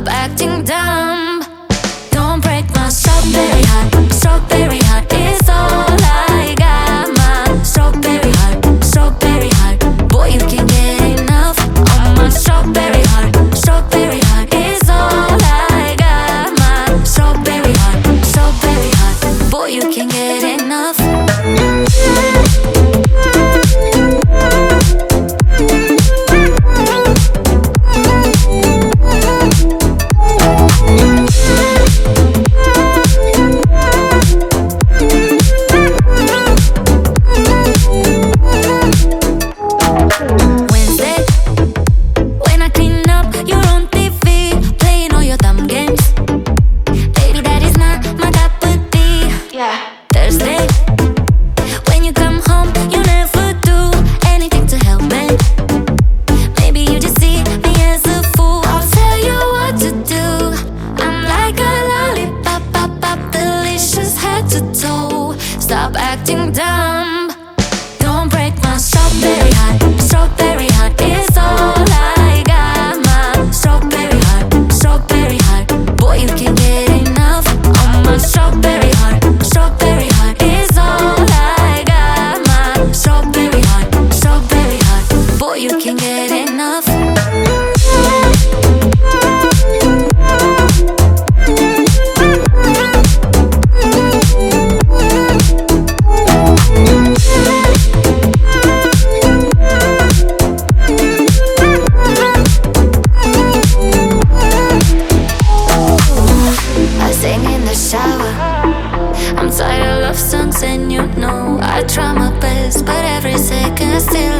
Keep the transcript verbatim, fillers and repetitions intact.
Stop acting dumb. Don't break my strawberry heart. Strawberry heart is all I got. My strawberry heart, strawberry heart. Boy, you can't get enough of my strawberry heart. Strawberry heart is all I got. My strawberry heart, strawberry heart. Boy, you can't get enough. Thursday, when you come home, you never do anything to help me. Maybe you just see me as a fool. I'll tell you what to do. I'm like a lollipop, pop, pop, delicious head to toe. Stop acting dumb. Don't break my strawberry heart. Strawberry heart is all I got. My strawberry heart, strawberry heart. Boy, you can't get enough of my strawberry heart. Strawberry heart is all I got. My strawberry heart, strawberry heart. Boy, you can't get enough. I sing in the shower. I'm tired of love songs and you know I try my best, but every second still